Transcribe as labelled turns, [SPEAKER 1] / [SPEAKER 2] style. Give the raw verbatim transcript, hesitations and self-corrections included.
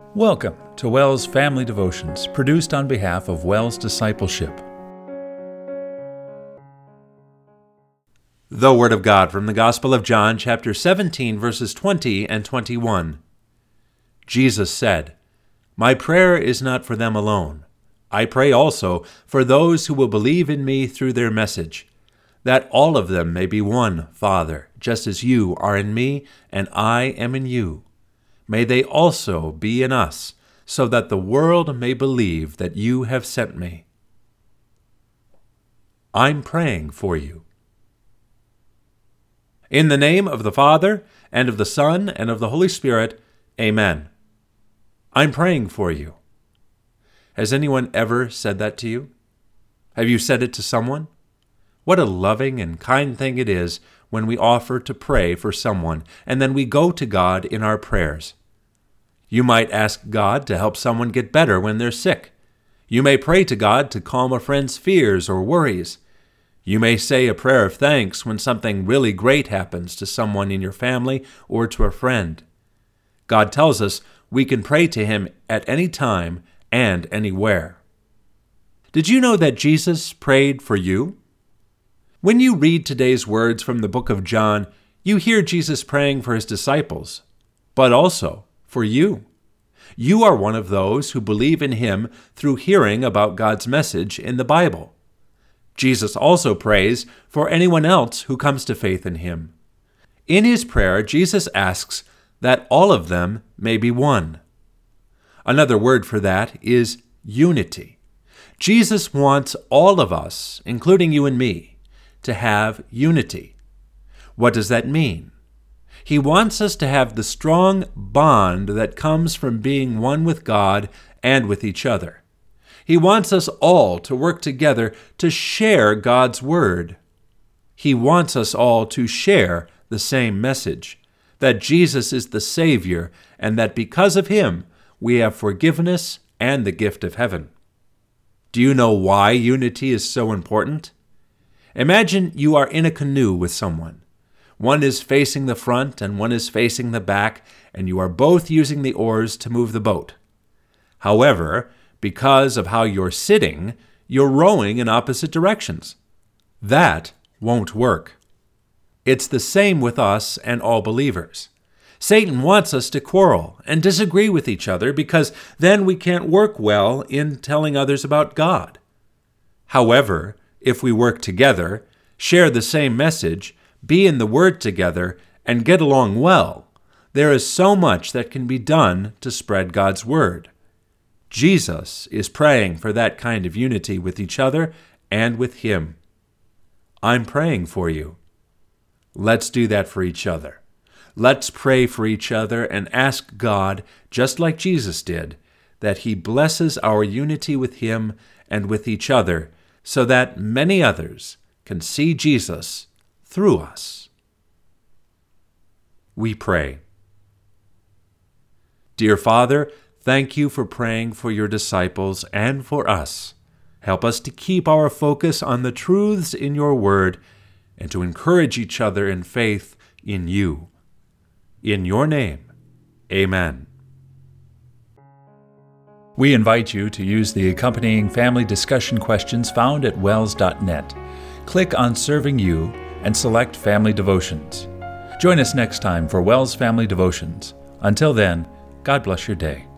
[SPEAKER 1] Welcome to WELS Family Devotions, produced on behalf of WELS Discipleship. The Word of God from the Gospel of John, chapter seventeen, verses twenty and twenty-one. Jesus said, "My prayer is not for them alone. I pray also for those who will believe in me through their message, that all of them may be one, Father, just as you are in me and I am in you. May they also be in us, so that the world may believe that you have sent me." I'm praying for you. In the name of the Father, and of the Son, and of the Holy Spirit, Amen. I'm praying for you. Has anyone ever said that to you? Have you said it to someone? What a loving and kind thing it is when we offer to pray for someone, and then we go to God in our prayers. You might ask God to help someone get better when they're sick. You may pray to God to calm a friend's fears or worries. You may say a prayer of thanks when something really great happens to someone in your family or to a friend. God tells us we can pray to Him at any time and anywhere. Did you know that Jesus prayed for you? When you read today's words from the book of John, you hear Jesus praying for His disciples, but also for you. You are one of those who believe in Him through hearing about God's message in the Bible. Jesus also prays for anyone else who comes to faith in Him. In His prayer, Jesus asks that all of them may be one. Another word for that is unity. Jesus wants all of us, including you and me, to have unity. What does that mean? He wants us to have the strong bond that comes from being one with God and with each other. He wants us all to work together to share God's Word. He wants us all to share the same message, that Jesus is the Savior, and that because of Him, we have forgiveness and the gift of heaven. Do you know why unity is so important? Imagine you are in a canoe with someone. One is facing the front and one is facing the back, and you are both using the oars to move the boat. However, because of how you're sitting, you're rowing in opposite directions. That won't work. It's the same with us and all believers. Satan wants us to quarrel and disagree with each other because then we can't work well in telling others about God. However, if we work together, share the same message, be in the Word together, and get along well, there is so much that can be done to spread God's Word. Jesus is praying for that kind of unity with each other and with Him. I'm praying for you. Let's do that for each other. Let's pray for each other and ask God, just like Jesus did, that He blesses our unity with Him and with each other so that many others can see Jesus through us. We pray. Dear Father, thank you for praying for your disciples and for us. Help us to keep our focus on the truths in your word and to encourage each other in faith in you. In your name, amen. We invite you to use the accompanying family discussion questions found at wels dot net. Click on Serving You and select Family Devotions. Join us next time for WELS Family Devotions. Until then, God bless your day.